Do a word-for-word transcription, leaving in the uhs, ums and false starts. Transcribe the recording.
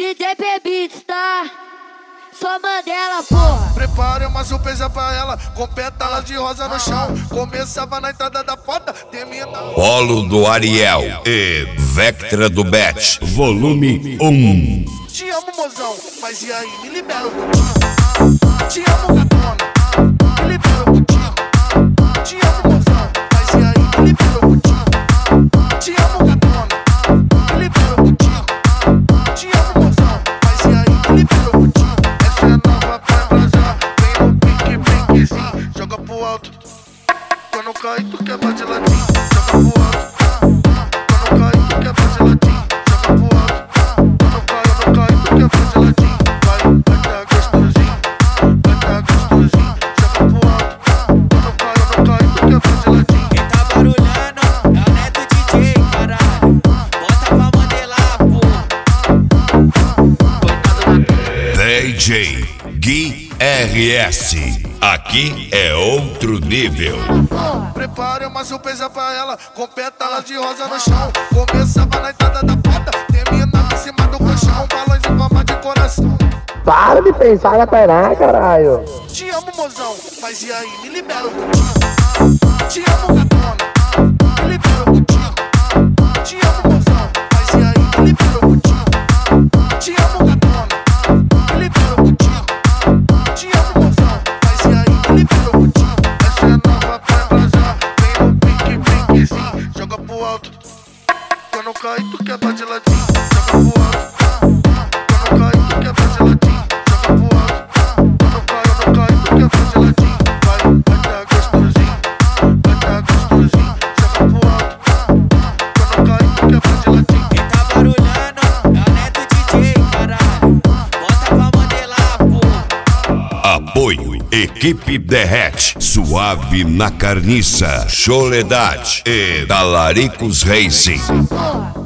D J Beats, tá? Só Mandela, porra. Prepare uma surpresa pra ela, com pétalas de rosa no chão. Começava na entrada da porta, termina. Polo do Ariel e Vectra do Bet, volume um. Te amo, mozão, mas e aí? Me libera o contigo. Te amo, gatona, me libera o contigo. Te amo, mozão, mas e aí? Me libera o contigo. Te amo, gatona, me libera o contigo. Te amo, mozão, mas e aí? Me libera o contigo. Essa é nova pra embrasar, vem no pique, piquezinho. Joga pro alto, quando cai tu quebra de latim. Joga pro alto, quando cai tu quebra de latim. Joga pro alto, quando cai, quando cai tu quebra de latim. Vai, vai tá gostosinho, vai tá gostosinho. Joga pro alto, quando cai, quando cai tu quebra de latim. Quem tá barulhando é o Neto D J, caralho. Bota pra modelar, pô. D J Gui R S, aqui é outro nível. Prepare uma surpresa pra ela, com pétalas de rosa no chão. Começava na entrada da porta, terminava em cima do colchão. Balões em forma de coração. Para de pensar na perna, caralho. Te amo, mozão, mas e aí? Me libera o contigo. Te amo, gatona, me libera o contigo. Te amo, mozão, mas e aí? Me libera o contigo. Te amo, gatona, me libera o contigo. Te amo, mozão, mas e aí? Me libera o contigo. Essa é nova pra embrasar, vem no pique, piquezinho. Joga pro alto, quando cai tu quebra de latim. Joga pro alto, quando cai tu quebra de latim. Joga pro alto, quando cai, quando cai tu quebra de latim. Vai, vai tá gostosinho, vai tá gostosinho. Joga pro alto, quando cai tu quebra de latim. Quem tá barulhando é o Neto D J, caralho. Bota pra modelar, pô. Apoio Equipe Derrete, Suave na Carniça, Soledade e Talaricos Racing. Porra.